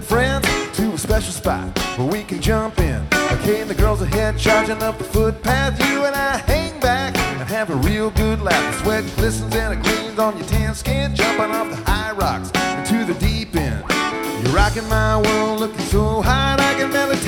and friends to a special spot where we can jump in. Okay, and the girls ahead charging up the footpath. You and I hang back and have a real good laugh. The sweat glistens and it gleams on your tan skin, jumping off the high rocks into the deep end. You're rocking my world, looking so hot I can barely